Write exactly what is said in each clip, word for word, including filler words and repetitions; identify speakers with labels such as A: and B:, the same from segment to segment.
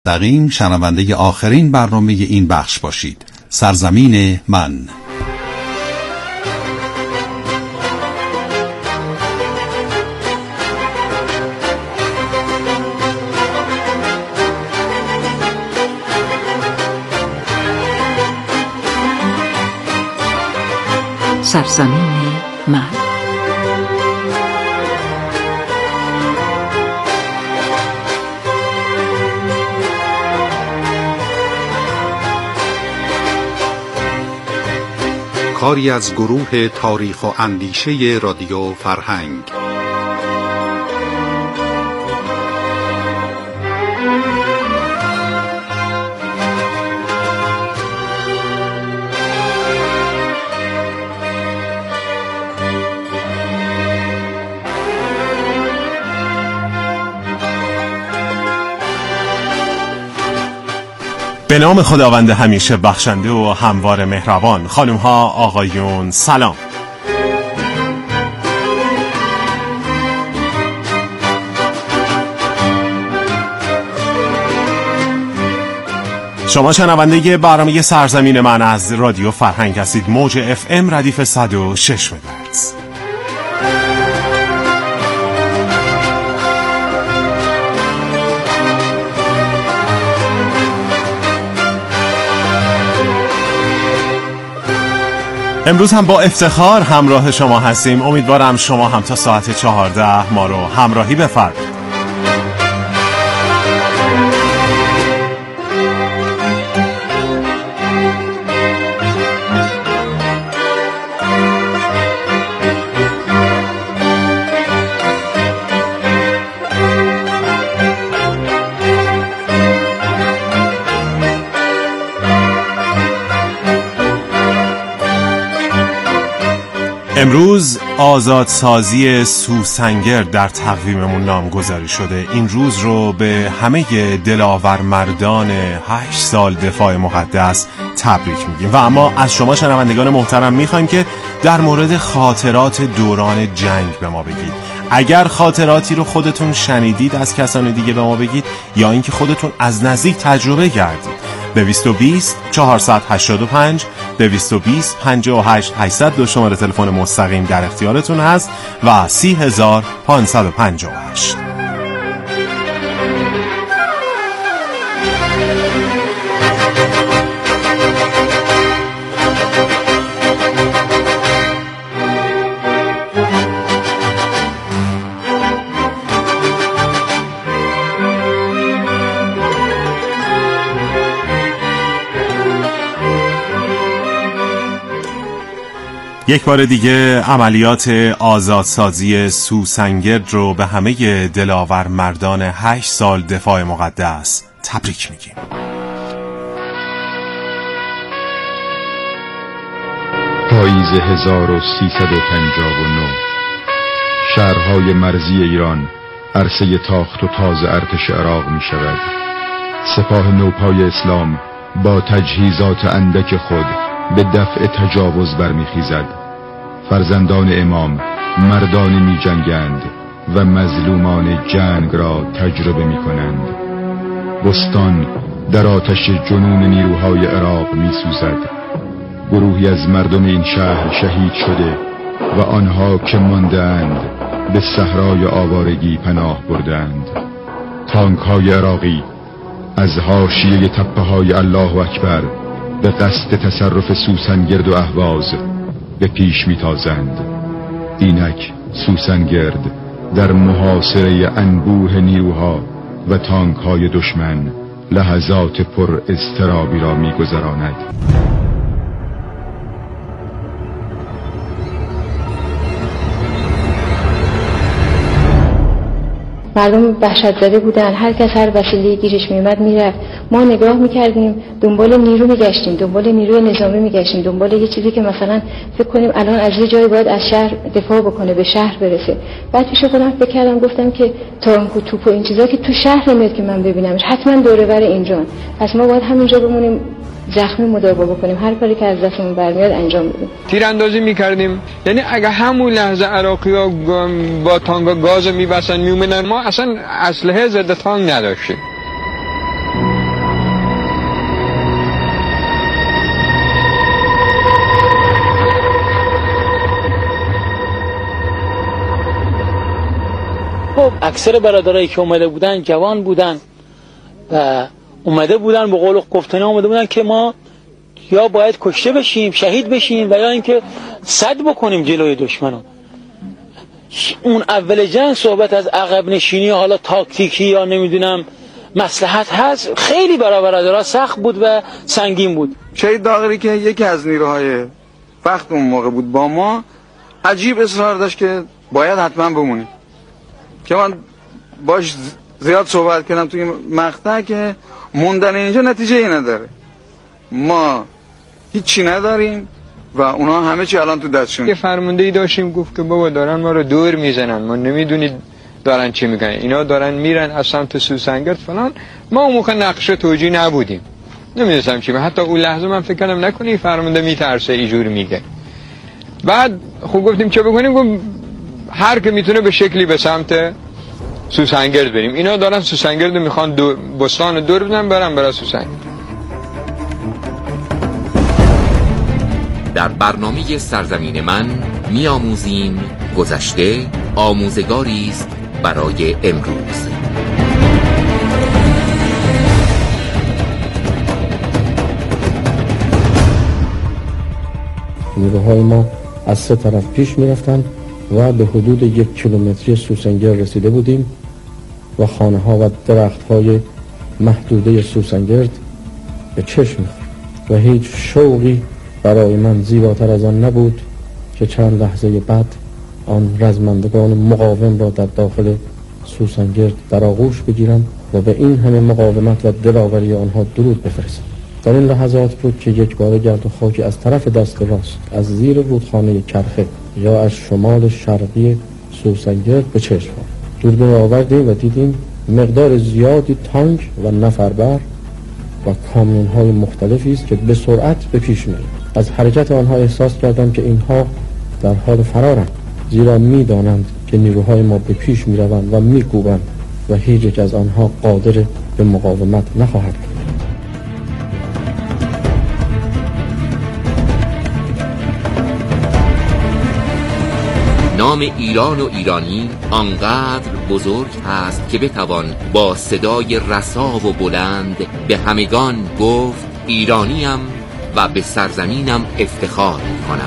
A: مستقیم شنونده آخرین برنامه این بخش باشید. سرزمین من.
B: سرزمین من.
A: کاری از گروه تاریخ و اندیشه رادیو فرهنگ.
C: به نام خداوند همیشه بخشنده و هموار مهربان. خانم ها، آقایون، سلام. شما شنونده برنامه سرزمین من از رادیو فرهنگ هستید. موج اف ام ردیف صد و شش مگاهرتز. امروز هم با افتخار همراه شما هستیم. امیدوارم شما هم تا ساعت چهارده ما رو همراهی بفرمایید. امروز آزادسازی سوسنگر در تقویممون نامگذاری شده. این روز رو به همه دلاور مردان هشت سال دفاع مقدس تبریک میگیم و اما از شما شنوندگان محترم میخوایم که در مورد خاطرات دوران جنگ به ما بگید. اگر خاطراتی رو خودتون شنیدید از کسان دیگه به ما بگید یا اینکه خودتون از نزدیک تجربه کردید. دویست و بیست چهارصد و هشتاد و پنج دویست و بیست پنجاه و هشت هشتصد دو شماره تلفن مستقیم در اختیارتون هست و سی هزار پانصد و پنجاه و هشت. یک بار دیگه عملیات آزادسازی سوسنگرد رو به همه دلاور مردان هشت سال دفاع مقدس تبریک میگیم.
D: پاییز هزار و سیصد و پنجاه و نه، شهرهای مرزی ایران عرصه تاخت و تاز ارتش عراق می شود. سپاه نوپای اسلام با تجهیزات اندک خود به دفع تجاوز برمیخیزد. فرزندان امام مردانی می جنگند و مظلومان جنگ را تجربه می کنند. بستان در آتش جنون نیروهای عراق می سوزد. گروهی از مردم این شهر شهید شده و آنها که مانده‌اند به صحرای آوارگی پناه بردند. تانک های عراقی از حاشیه تپه های الله اکبر به قصد تصرف سوسنگرد و اهواز به پیش میتازند. اینک سوسنگرد در محاصره انبوه نیروها و تانک های دشمن لحظات پر اضطرابی را میگذراند.
E: مردم وحشت زده بودن، هر کس هر وسیله گیرش میومد میرفت. ما نگاه میکردیم، دنبال نیرو میگشتیم، دنبال نیروی نظامی میگشتیم، دنبال یه چیزی که مثلا فکر کنیم الان از یه جایی باید از شهر دفاع بکنه، به شهر برسه. بعد پیش خودم فکر کردم، گفتم که تانک و توپ و این چیزا که تو شهر نمیاد که من ببینمش، حتما دوره بر اینجان. پس ما باید همونجا بمونیم، زخمی مداوا بکنیم، هر کاری که از دستمون برمیاد انجام بدیم.
F: تیراندازی میکردیم، یعنی اگه همون لحظه عراقی‌ها با تانک گاز میبسن میومدن، ما اصلا اسلحه ضد تانک نداشتیم.
G: خب اکثر برادرایی که اومده بودن جوان بودن و اومده بودن به قول گفتنه اومده بودن که ما یا باید کشته بشیم، شهید بشیم و یا اینکه صد بکنیم جلوی دشمنان. اون اول جنگ صحبت از عقب نشینی حالا تاکتیکی یا نمیدونم مصلحت هست، خیلی برای برادرها سخت بود و سنگین بود.
H: شهید داغری که یکی از نیروهای وقت اون موقع بود با ما، عجیب اصرار داشت که باید حتما بمونیم، که من باش زیاد صحبت کردم توی مقطع که موندن اینجا نتیجه ای نداره، ما هیچی نداریم و اونا همه چی الان تو دستشون.
F: یه فرماندهی داشتیم گفت که بابا دارن ما رو دور میزنن، ما نمیدونید دارن چی میگن، اینا دارن میرن از سمت سوسنگرد فلان. ما اون موقع نقشه توجیه نبودیم، نمیدونستم چی، حتی اون لحظه من فکر کردم نکنی فرمانده میترسه اینجوری میگه. بعد خب گفتیم چه بکنیم؟ گفت هر که میتونه به شکلی به سمت سوسنگرد بریم. اینا دارن سوسنگرد میخوان دو بستان دور بدن برن برای سوسنگرد.
I: در برنامه سرزمین من می‌آموزیم گذشته آموزگاری است برای امروز.
J: نیروهای ما از سه طرف پیش می‌رفتند و به حدود یک کیلومتری سوسنگرد رسیده بودیم و خانه‌ها و درخت‌های محدوده سوسنگرد به چشم می‌خورد و هیچ شوقی برای من زیباتر از آن نبود که چند لحظه بعد آن رزمندگان مقاوم را در داخل سوسنگرد در آغوش بگیرم و به این همه مقاومت و دلاوری آنها درود بفرستم. در این لحظات بود که یک بار گرد و خاکی از طرف دست راست از زیر رودخانه کرخه یا از شمال شرقی سوسنگرد به چشم آمد. دوربین آوردیم و دیدیم مقدار زیادی تانک و نفربر و کامیون های مختلفی است که به سرعت به پیش می‌رند. از حرکت آنها احساس کردم که اینها در حال فرارند، زیرا می‌دانند که نیروهای ما به پیش می‌روند و می‌کوبند و هیچ یک از آنها قادر به مقاومت نخواهد بود.
I: نام ایران و ایرانی آنقدر بزرگ است که بتوان با صدای رسا و بلند به همگان گفت ایرانیم و به سرزمینم افتخار کنم.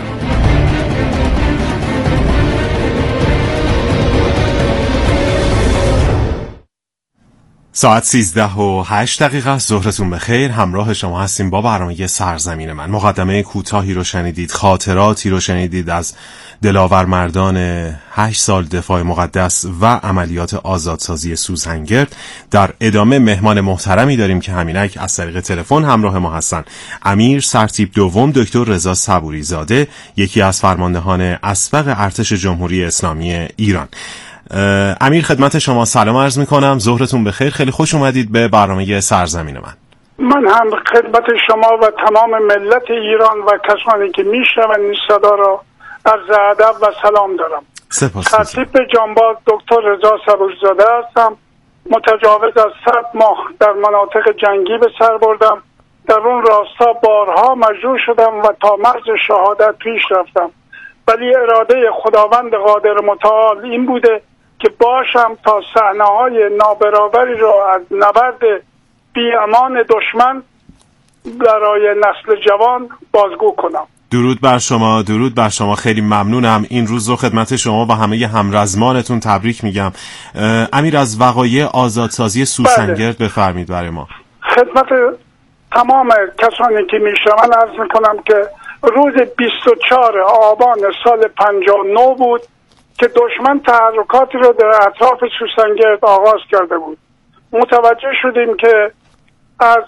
C: ساعت سیزده و هشت دقیقه است. ظهرتون بخیر. همراه شما هستیم با برنامه سرزمین من. مقدمه کوتاهی رو شنیدید، خاطراتی رو شنیدید از دلاور مردان هشت سال دفاع مقدس و عملیات آزادسازی سوسنگرد. در ادامه مهمان محترمی داریم که همینک از طریق تلفن همراه ما هستن. امیر سرتیپ دوم دکتر رضا صبوری زاده، یکی از فرماندهان اسبق ارتش جمهوری اسلامی ایران. امیر خدمت شما سلام عرض میکنم، ظهرتون بخیر، خیلی خوش اومدید به برنامه سرزمین من.
K: من هم خدمت شما و تمام ملت ایران و کسانی که میشنون این صدا را عرض ادب و سلام دارم.
C: سپاس.
K: سرتیپ جانباز دکتر رضا صبوری زاده هستم. متجاوز از صد ماه در مناطق جنگی به سر بردم. در اون راستا بارها مجروح شدم و تا مرز شهادت پیش رفتم، ولی اراده خداوند قادر متعال این بوده که باشم تا صحنه‌های نابرابری را از نبرد بی امان دشمن برای نسل جوان بازگو کنم.
C: درود بر شما، درود بر شما، خیلی ممنونم. این روز رو خدمت شما و همه همرزمانتون تبریک میگم. امیر، از وقایع آزادسازی سوسنگرد بله. بفرمید برای ما.
K: خدمت تمام کسانی که میشنون عرض میکنم که روز بیست و چهارم آبان سال پنجاه و نه بود که دشمن تحرکاتی رو در اطراف سوسنگرد آغاز کرده بود. متوجه شدیم که از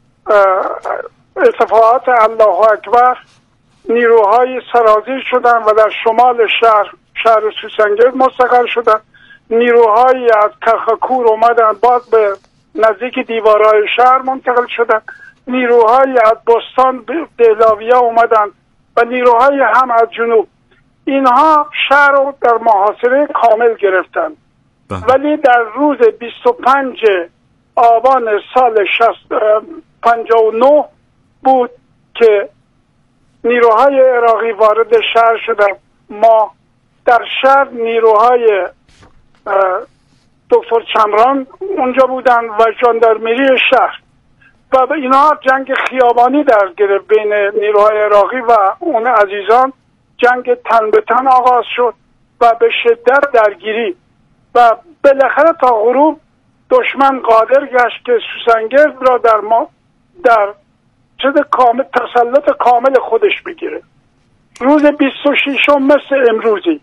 K: ارتفاعات الله اکبر نیروهای سرازیر شدن و در شمال شهر شهر سوسنگرد مستقر شدن. نیروهایی از کخکور اومدن باز به نزدیک دیوارهای شهر منتقل شدن. نیروهایی از بستان دهلاویه اومدن و نیروهایی هم از جنوب. اینها شهر رو در محاصره کامل گرفتن. ولی در روز بیست و پنجم آبان سال پنجاه و نه بود که نیروهای عراقی وارد شهر شدن. ما در شهر نیروهای دکتر چمران اونجا بودن و ژاندارمری شهر و به اینا جنگ خیابانی در گرفت بین نیروهای عراقی و اون عزیزان. جنگ تن به تن آغاز شد و به شدت درگیری و بالاخره تا غروب دشمن قادر گشت که سوسنگرد را در ما در چیز کامل تسلط کامل خودش بگیره. روز بیست و ششم مثل امروزی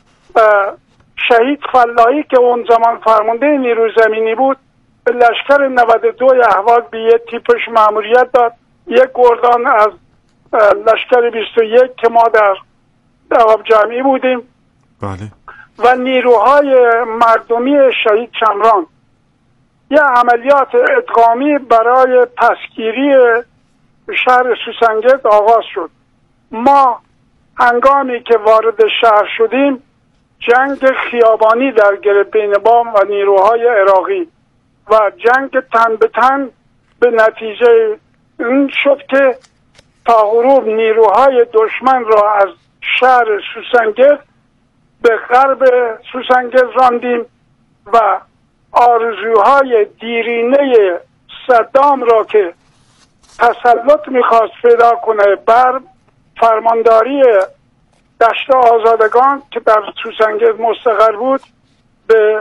K: شهید فلاحی که اون زمان فرمانده نیروی زمینی بود به لشکر نود و دو اهواز به یک تیپش مأموریت داد. یک گردان از لشکر بیست و یک که ما در عقاب جمعی بودیم
C: بله.
K: و نیروهای مردمی شهید چمران یه عملیات ادغامی برای پسگیری شهر سوسنگرد آغاز شد. ما هنگامی که وارد شهر شدیم جنگ خیابانی در گرفت بین ما و نیروهای عراقی و جنگ تن به تن به نتیجه این شد که تا غروب نیروهای دشمن را از شهر سوسنگرد به غرب سوسنگرد راندیم و آرزوهای دیرینه صدام را که تسلط میخواست پیدا کنه بر فرمانداری دشت آزادگان که در سوسنگرد مستقر بود به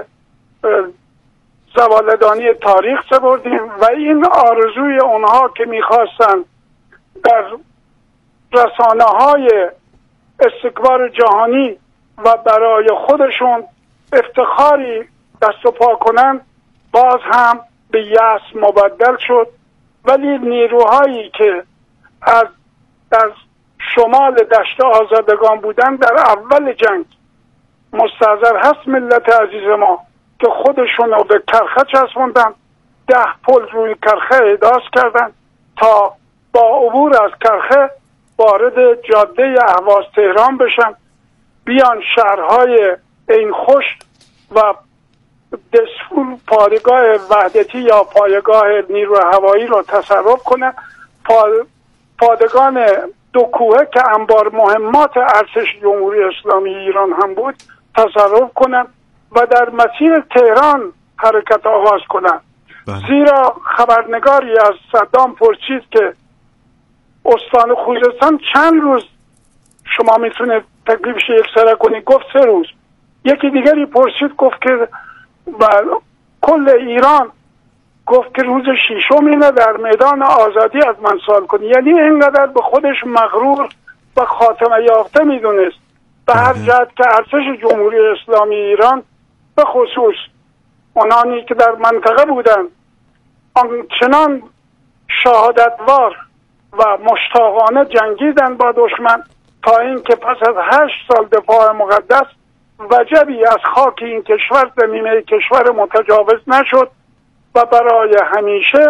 K: زوالدانی تاریخ سپردیم و این آرزوی اونها که میخواستن در رسانه های استکبار جهانی و برای خودشون افتخاری دست و پا کنن باز هم به یأس مبدل شد. ولی نیروهایی که از در شمال دشت آزادگان بودن در اول جنگ مستحضر هست ملت عزیز ما که خودشون رو به کرخه چسبوندن، ده پل روی کرخه احداث کردن تا با عبور از کرخه وارد جاده اهواز تهران بشن، بیان شهرهای این خوش و دسفول پایگاه وحدتی یا پایگاه نیروی هوایی را تصرف کنه، پادگان دو کوهه که انبار مهمات ارتش جمهوری اسلامی ایران هم بود تصرف کنن و در مسیر تهران حرکت آغاز کنن. زیرا خبرنگاری از صدام پرسید که استان خوزستان چند روز شما میتونه تکلیفش یک سره کنید؟ گفت سه روز. یکی دیگری پرسید گفت که کل ایران؟ گفت که روز ششم اینه در میدان آزادی از من سوال کنی. یعنی اینقدر به خودش مغرور و خاتمه یافته میدونست به هر جهت که ارتش جمهوری اسلامی ایران به خصوص اونانی که در منطقه بودن آنچنان شهادتوار و مشتاقانه جنگیدن با دشمن تا اینکه پس از هشت سال دفاع مقدس وجبی از خاک این کشور زمینه کشور متجاوز نشد و برای همیشه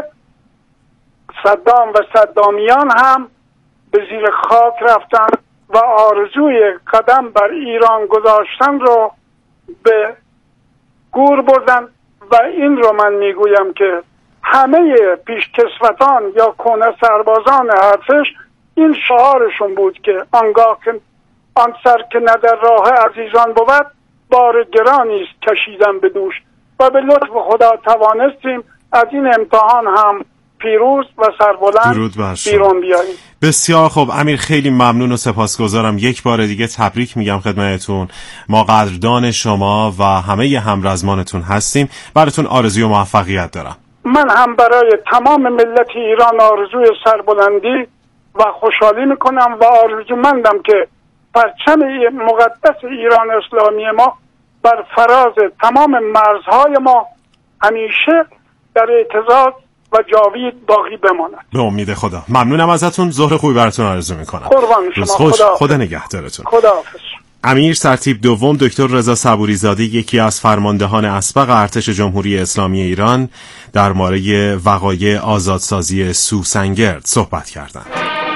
K: صدام و صدامیان هم به زیر خاک رفتن و آرزوی قدم بر ایران گذاشتن رو به گور بردن. و این رو من میگویم که همه پیشکسوتان یا کهنه سربازان ارتش این شعارشون بود که آنگاه که آن سر که نه در راه عزیزان بود بار گرانی است کشیدن به دوش. و به لطف خدا توانستیم از این امتحان هم پیروز و سربلند بیرون بیاییم.
C: بسیار خوب امیر، خیلی ممنون و سپاسگزارم. یک بار دیگه تبریک میگم خدمتتون. ما قدردان شما و همه همرزمانتون هستیم. براتون آرزوی و موفقیت دارم.
K: من هم برای تمام ملت ایران آرزوی سربلندی و خوشحالی میکنم و آرزومندم که پرچم مقدس ایران اسلامی ما بر فراز تمام مرزهای ما همیشه در اعتزاز و جاوید باقی بماند.
C: به امید خدا. ممنونم ازتون. ظهر خوبی براتون آرزو میکنم.
K: قربان شما.
C: خوش.
K: خدا,
C: خدا نگهدارتون.
K: خداحافظ.
C: امیر سرتیپ دوم دکتر رضا صبوری زاده، یکی از فرماندهان اسبق ارتش جمهوری اسلامی ایران، در مورد وقایع آزادسازی سوسنگرد صحبت کردند.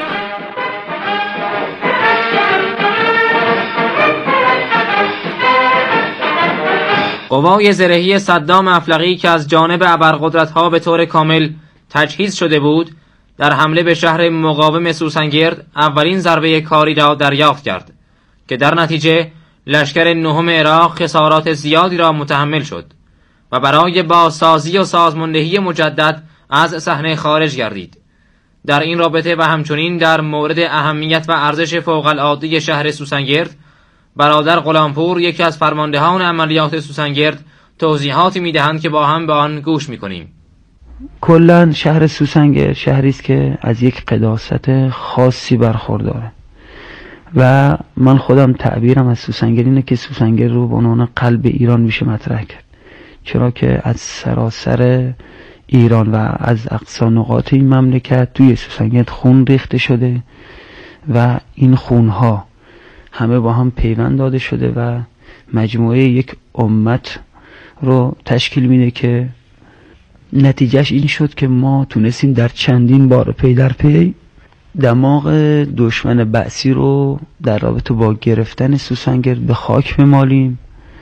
L: قوای زرهی صدام افلقی که از جانب ابرقدرت‌ها به طور کامل تجهیز شده بود، در حمله به شهر مقاوم سوسنگرد اولین ضربه کاری را دریافت کرد که در نتیجه لشکر نهم عراق خسارات زیادی را متحمل شد و برای بازسازی و سازماندهی مجدد از صحنه خارج گردید. در این رابطه و همچنین در مورد اهمیت و ارزش فوق‌العاده شهر سوسنگرد، برادر غلامپور یکی از فرماندهان عملیات سوسنگرد توضیحاتی میدهند که با هم به آن گوش میکنیم.
M: کلا شهر سوسنگرد شهری است که از یک قداست خاصی برخورداره و من خودم تعبیرم از سوسنگرد اینه که سوسنگرد رو به عنوان قلب ایران میشه مطرح کرد، چرا که از سراسر ایران و از اقصا نقاط این مملکت توی سوسنگرد خون ریخته شده و این خونها همه با هم پیوند داده شده و مجموعه یک امت رو تشکیل میده که نتیجهش این شد که ما تونستیم در چندین بار پی در پی دماغ دشمن بعثی رو در رابطه با گرفتن سوسنگرد به خاک بمالیم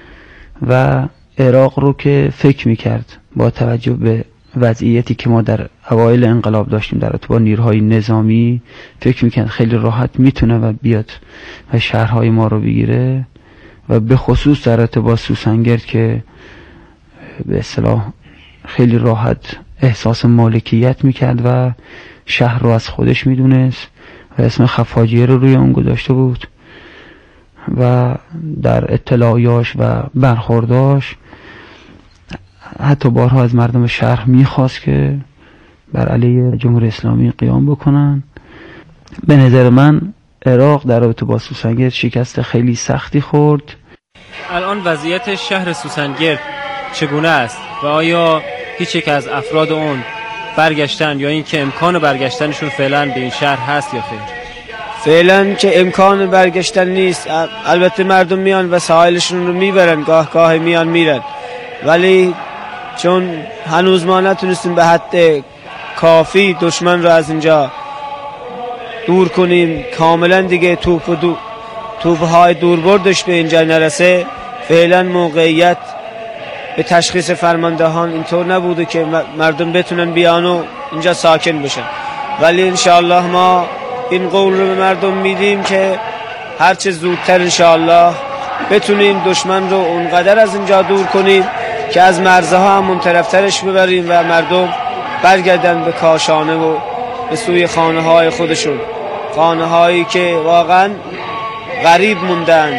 M: و عراق رو که فکر میکرد با توجه به وضعیتی که ما در اوایل انقلاب داشتیم در رابطه با نیروهای نظامی، فکر میکرد خیلی راحت میتونه و بیاد و شهرهای ما رو بگیره و به خصوص در رابطه با سوسنگرد که به اصطلاح خیلی راحت احساس مالکیت میکرد و شهر رو از خودش میدونست و اسم خفاجیه رو روی اون گذاشته بود و در اطلاعیاش و برخورداش حتی بارها از مردم شهر میخواست که بر علیه جمهوری اسلامی قیام بکنن. به نظر من عراق در رابطه با سوسنگرد شکست خیلی سختی خورد.
N: الان وضعیت شهر سوسنگرد چگونه است و آیا هیچ یک از افراد اون برگشتن یا این که امکان برگشتنشون فعلا به این شهر هست یا خیر؟
O: فعلا که امکان برگشتن نیست. البته مردم میان و ساحلشون رو میبرن، گاه گاه میان میرن، ولی چون هنوز ما نتونستیم به حد کافی دشمن رو از اینجا دور کنیم کاملا دیگه توپ و دو توپهای دوربردش به اینجا نرسه، فعلا موقعیت به تشخیص فرماندهان اینطور نبوده که مردم بتونن بیان و اینجا ساکن بشن، ولی انشاءالله ما این قول رو به مردم میدیم که هرچه زودتر انشاءالله بتونیم دشمن رو اونقدر از اینجا دور کنیم که از مرزها هم منطرفترش ببریم و مردم برگردن به کاشانه و به سوی خانه های خودشون، خانه هایی که واقعا غریب موندن.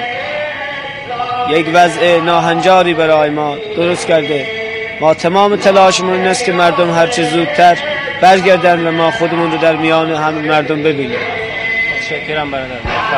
O: یک وضع ناهنجاری برای ما درست کرده. ما تمام تلاشمون این است که مردم هرچه زودتر برگردن و ما خودمون رو در میان همه مردم ببینیم.
N: متشکرم برادر.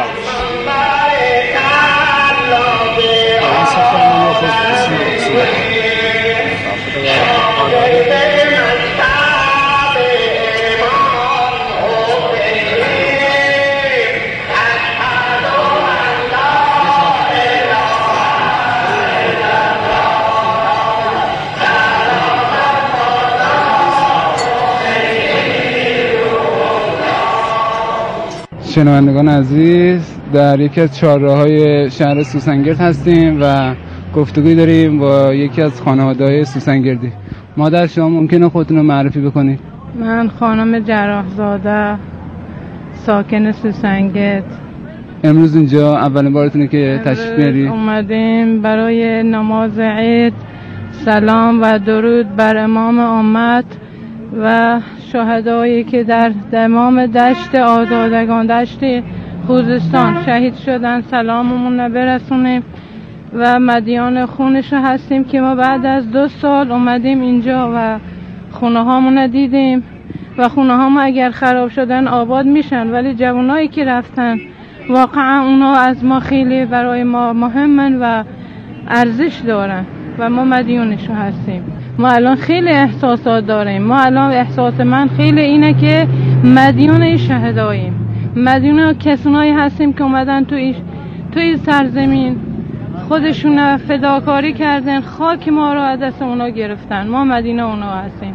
P: شنوندگان عزیز، در یکی از چهارراه‌های شهر سوسنگرد هستیم و گفتگوی داریم با یکی از خانواده‌های سوسنگردی. مادر شما ممکنه خودتون رو معرفی بکنید؟
Q: من خانم جراحزاده، ساکن سوسنگرد.
P: امروز اینجا اولین بارتونه که تشریف میاری؟
Q: اومدیم برای نماز عید سلام و درود بر امام امت و شهدایی که در تمام دشت آزادگان، دشت خوزستان شهید شدن، سلاممون برسونیم و مدیان خونش هستیم که ما بعد از دو سال اومدیم اینجا و خونه هامون دیدیم و خونه هامون اگر خراب شدن آباد میشن، ولی جوانایی که رفتن واقعا اونا از ما خیلی برای ما مهمن و ارزش دارن و ما مدیونشون هستیم. ما الان خیلی احساسات داریم. ما الان احساس من خیلی اینه که مدیون شهداییم، مدیون کسانایی هستیم که اومدن توی توی سرزمین خودشون فداکاری کردن، خاک ما رو از دست اونا گرفتن. ما مدیون اونا هستیم.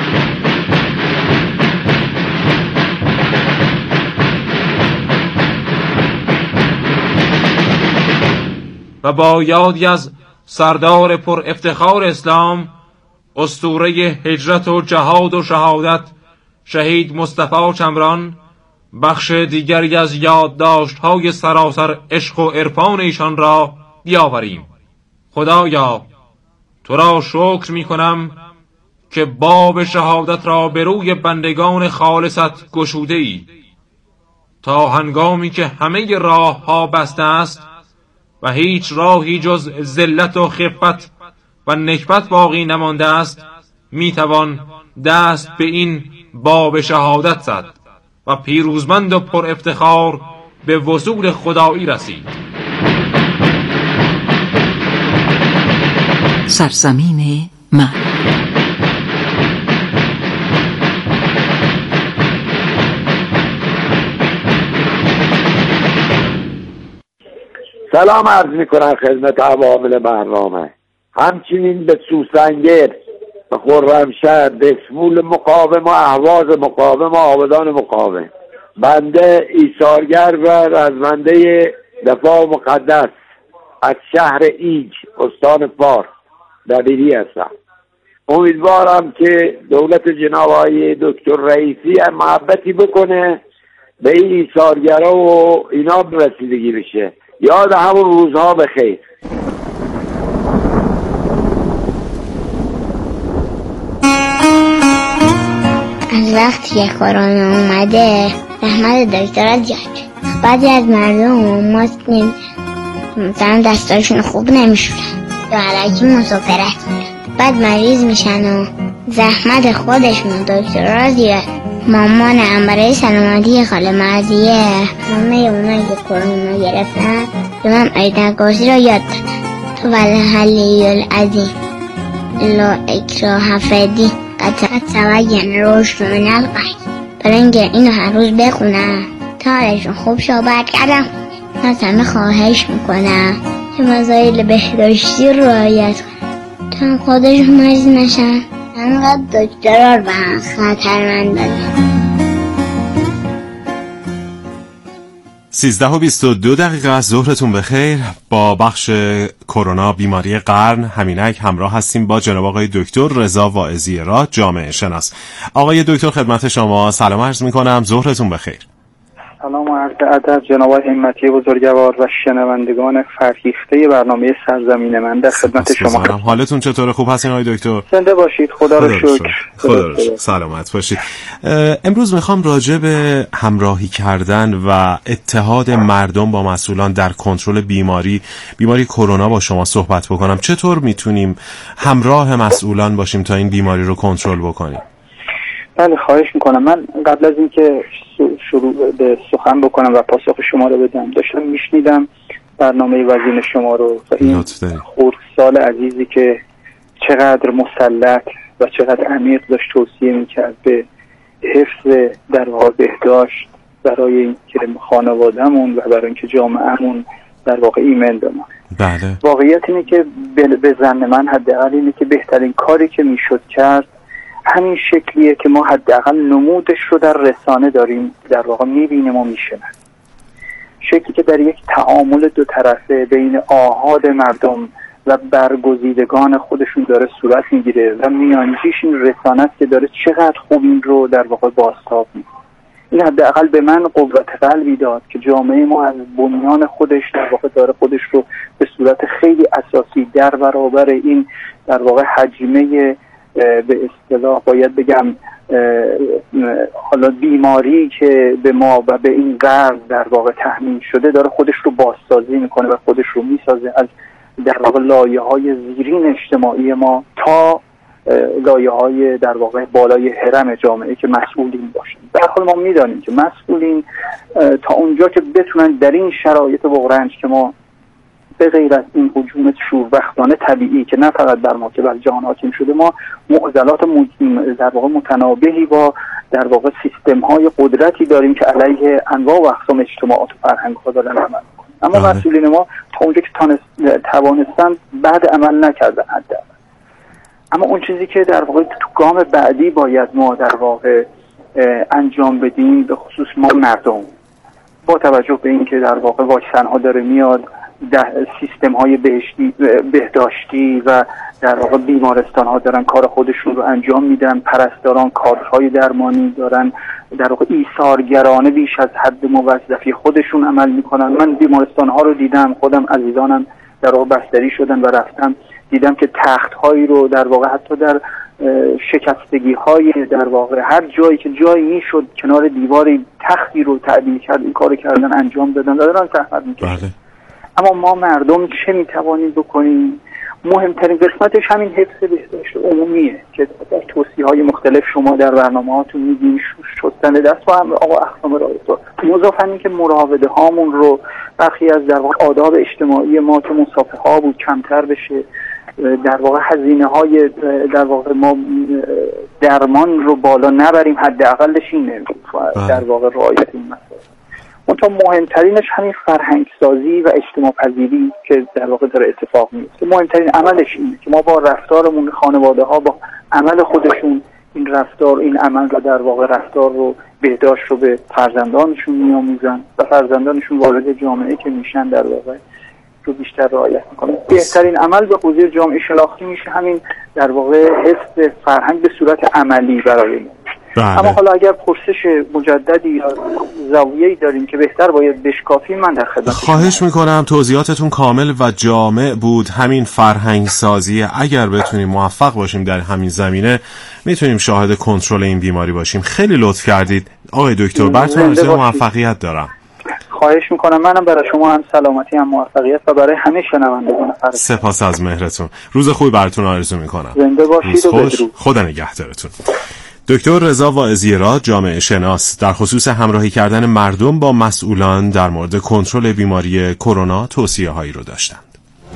L: و با یادی از سردار پر افتخار اسلام، اسطوره هجرت و جهاد و شهادت، شهید مصطفی چمران، بخش دیگری از یادداشت‌های سراسر عشق و عرفان ایشان را بیاوریم. خدایا
R: تو را شکر می کنم که باب شهادت را به روی بندگان خالصت گشوده ای تا هنگامی که همه راه ها بسته است و هیچ راهی جز ذلت و خفت و نکبت باقی نمانده است می توان دست به این باب شهادت زد و پیروزمند و پر افتخار به وصول خدایی رسید.
B: سرزمین مرگ.
S: سلام عرض می کنم خدمت عوامل برنامه، همچنین به سوسنگر، به خرمشهر، به اسمول مقاوم و اهواز مقاوم و آبادان مقاوم. بنده ایثارگر و رزمنده دفاع مقدس از شهر ایج استان فارس دبیری هستم. امیدوارم که دولت جناب آقای دکتر رئیسی محبتی بکنه به این ایثارگرا و اینا رسیدگی بشه. یاد همون روزها بخیر.
T: از وقتی که کرونا اومده زحمت دکترها زیاد شد. بعضی از مردم ماسک نمیزنن، مثلا دستاشون خوب نمیشورن یا علکی مسافرت میرن، بعد مریض میشن و زحمت خودشون دکترها زیاد. مامانم برای سلامتی خاله مرضیه همه اونایی که کرونا گرفتن به من آیت کرسی را یاد دادن. والحلی العظیم لا اکراه فی قد تبین الرشد من الغی. برای اینکه اینو هر روز بخونم تا حالشون خوب شو. بعد کردم از همه خواهش میکنم که مسائل بهداشتی رو رعایت کنم تا خودشون مریض نشن. انقدر دکترها رو به هم خطرمند دادن.
C: سیزده و بیست و دو دقیقه از ظهرتون بخیر. با بخش کرونا بیماری قرن همینک همراه هستیم با جناب آقای دکتر رضا واعظی راد، جامعه شناس. آقای دکتر خدمت شما سلام عرض میکنم، ظهرتون بخیر.
U: سلام و عرض ادب جناب همتی بزرگوار و شنوندگان فرهیخته برنامه سرزمین من در خدمت شما.
C: حالتون چطوره؟ خوب هستین آقای دکتر؟
U: زنده باشید، خدا رو شکر.
C: خدا رو شکر. سلامت باشید. امروز میخوام راجع به همراهی کردن و اتحاد مردم با مسئولان در کنترل بیماری بیماری کرونا با شما صحبت بکنم. چطور میتونیم همراه مسئولان باشیم تا این بیماری رو کنترل بکنیم؟
U: بله خواهش میکنم. من قبل از اینکه شروع به سخن بکنم و پاسخ شما رو بدم داشتم میشنیدم برنامه وزین شما رو و این خردسال عزیزی که چقدر مسلط و چقدر عمیق داشت توصیه میکرد به حفظ در واقع بهداشت برای اینکه خانوادهمون و برای اینکه جامعهمون در واقع ایمن بمونه.
C: بله.
U: واقعیت اینه که به زن من حداقل اینه که بهترین کاری که میشد کرد همین شکلیه که ما حداقل نمودش رو در رسانه داریم در واقع میبینیم و میشنویم. شکلی که در یک تعامل دو طرفه بین آحاد مردم و برگزیدگان خودشون داره صورت میگیره و میانجیش این رسانه که داره چقدر خوب این رو در واقع بازتاب میکنه. این حداقل به من قوت قلبی داد که جامعه ما از بنیان خودش در واقع داره خودش رو به صورت خیلی اساسی در برابر این در واقع حجمه به اصطلاح باید بگم حالا بیماری که به ما و به این قرن در واقع تحمیل شده داره خودش رو بازسازی میکنه و خودش رو میسازه از در واقع لایه‌های زیرین اجتماعی ما تا لایه‌های در واقع بالای هرم جامعه که مسئولین باشن. در حال ما میدانیم که مسئولین تا اونجا که بتونن در این شرایط بغرنج که ما به غیر از این هجوم شوربختانه طبیعی که نه فقط بر ما که بر جهان حاکم شده، ما معضلات در واقع متنابهی با در واقع سیستم‌های قدرتی داریم که علیه انواع و اقسام اجتماعات و فرهنگ‌ها دارن عمل می‌کنن. اما آه. مسئولین ما تا اونجا که توانستن بعد عمل نکردن حداقل. اما اون چیزی که در واقع تو گام بعدی باید ما در واقع انجام بدیم به خصوص ما مردم، با توجه به اینکه در واقع واکسن‌ها داره میاد، سیستم های بهشتی بهداشتی و در واقع بیمارستان ها دارن کار خودشون رو انجام میدن، پرستاران کادرهای درمانی دارن در واقع ایثارگرانه بیش از حد موظفی خودشون عمل میکنن. من بیمارستان ها رو دیدم، خودم عزیزانم در واقع بستری شدن و رفتم دیدم که تخت هایی رو در واقع حتی در شکستگی های در واقع هر جایی که جایی میشد کنار دیواری تختی رو تعدیل کرد این کارو کردن، انجام دادن دادن زحمت میکشن. اما ما مردم چه میتوانیم بکنیم؟ مهمترین قسمتش همین حفظ بهداشت عمومیه که در توصیه‌های مختلف شما در برنامه‌هاتون میگین، شستن دست و هم آقا احکام رعایت. مضاف همین که مراوده هامون رو برخی از در واقع آداب اجتماعی ما که مصافحه ها بود کمتر بشه، در واقع هزینه های در واقع ما درمان رو بالا نبریم، حداقلش اینه در واقع رعایت این مسائل. منتها مهمترینش همین فرهنگ سازی و اجتماع پذیری که در واقع داره اتفاق میفته. مهمترین عملش اینه که ما با رفتارمون، خانواده ها با عمل خودشون این رفتار این عمل رو در واقع رفتار رو بهداشت رو به فرزندانشون میآموزن و فرزندانشون وارد جامعه که میشن در واقع رو بیشتر رعایت میکنن. بهترین عمل به حضور جامعه شناختی میشه همین در واقع حفظ فرهنگ به صورت عملی برای ما. بله. اما حالا اگر پرسش مجددی یا زاویه‌ای داریم که بهتر باید بشکافیم، من در خدمت.
C: خواهش میکنم، توضیحاتتون کامل و جامع بود. همین فرهنگ سازی اگر بتونیم موفق باشیم در همین زمینه میتونیم شاهد کنترل این بیماری باشیم. خیلی لطف کردید آقای دکتر، براتون آرزوی موفقیت دارم.
U: خواهش میکنم. منم برای شما هم سلامتی هم موفقیت و برای همه شنوندگان فردا.
C: سپاس از مهرتون. روز خوبی براتون آرزو میکنم.
U: زنده باشید و بدرود.
C: خدا نگهدارتون. دکتر رضا واعظی راد، جامعه شناس، در خصوص همراهی کردن مردم با مسئولان در مورد کنترل بیماری کرونا توصیه هایی رو داشتند.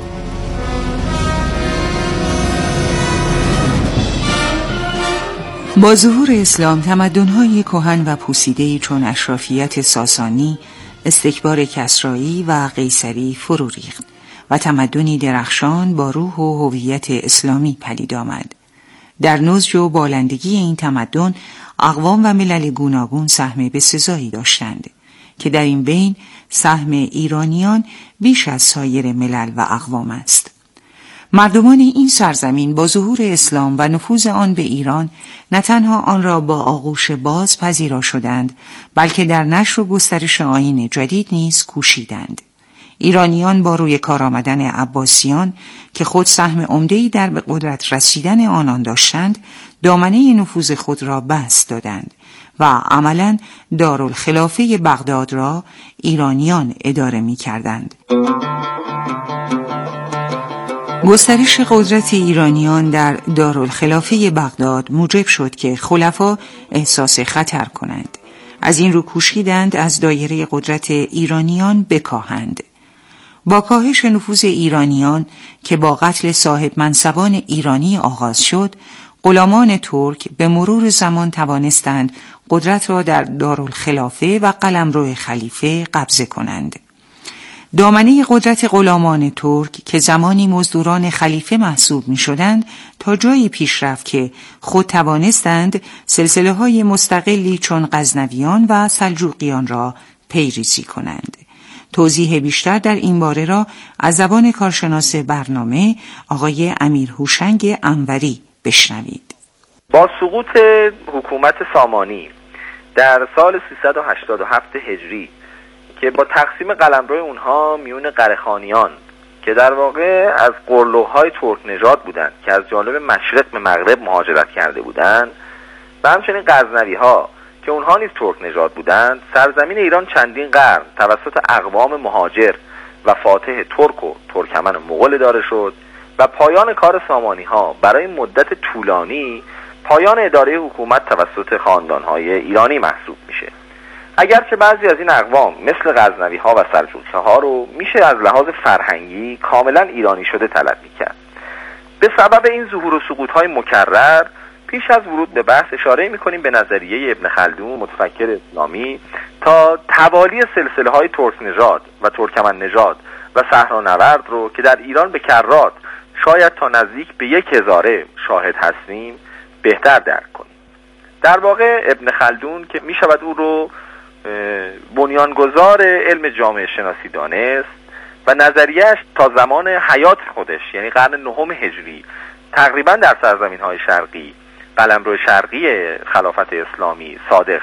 B: با ظهور اسلام تمدن‌های کهن و پوسیده‌ای چون اشرافیت ساسانی، استکبار کسرایی و قیصری فرو ریخت و تمدنی درخشان با روح و هویت اسلامی پدید آمد. در نضج و بالندگی این تمدن اقوام و ملل گوناگون سهم بسزایی داشتند که در این بین سهم ایرانیان بیش از سایر ملل و اقوام است. مردمان این سرزمین با ظهور اسلام و نفوذ آن به ایران نه تنها آن را با آغوش باز پذیرا شدند، بلکه در نشر و گسترش آیین جدید نیز کوشیدند. ایرانیان با روی کار آمدن عباسیان که خود سهم عمده‌ای در به قدرت رسیدن آنان داشتند، دامنه نفوذ خود را بست دادند و عملاً دارالخلافه بغداد را ایرانیان اداره می‌کردند. گسترش قدرت ایرانیان در دارالخلافه بغداد موجب شد که خلفا احساس خطر کنند. از این رو کوشیدند از دایره قدرت ایرانیان بکاهند. با کاهش نفوذ ایرانیان که با قتل صاحب منصبان ایرانی آغاز شد، غلامان ترک به مرور زمان توانستند قدرت را در دارالخلافه و قلمرو خلیفه قبضه کنند. دامنه قدرت غلامان ترک که زمانی مزدوران خلیفه محسوب می شدند تا جایی پیش رفت که خود توانستند سلسله های مستقلی چون غزنویان و سلجوقیان را پیریزی کنند. توضیح بیشتر در این باره را از زبان کارشناس برنامه آقای امیر هوشنگ انوری بشنوید.
A: با سقوط حکومت سامانی در سال سیصد و هشتاد و هفت هجری که با تقسیم قلمرو اونها میون قره‌خانیان که در واقع از قرلوهای ترک نژاد بودند که از جانب مشرق به مغرب مهاجرت کرده بودند و همچنین غزنوی ها که اونها نیز ترک نژاد بودند، سرزمین ایران چندین قرن توسط اقوام مهاجر و فاتح ترک و ترکمن و مغول اداره شد و پایان کار سامانی ها برای مدت طولانی پایان اداره حکومت توسط خاندانهای ایرانی محسوب میشه. اگرچه بعضی از این اقوام مثل غزنوی ها و سلجوقی ها رو میشه از لحاظ فرهنگی کاملا ایرانی شده تلقی میکرد. به سبب این ظهور و سقوط های مکرر پیش از ورود به بحث اشاره میکنیم به نظریه ابن خلدون متفکر اسلامی تا توالی سلسله های ترک نژاد و ترکمن نژاد و صحرانورد رو که در ایران به کرات شاید تا نزدیک به یک هزاره شاهد هستیم بهتر درک کنیم. در واقع ابن خلدون که میشود او رو بنیانگذار علم جامعه شناسی دانست و نظریهش تا زمان حیات خودش یعنی قرن نهم هجری تقریبا در سرزمین های شرقی قلمرو شرقی خلافت اسلامی صادق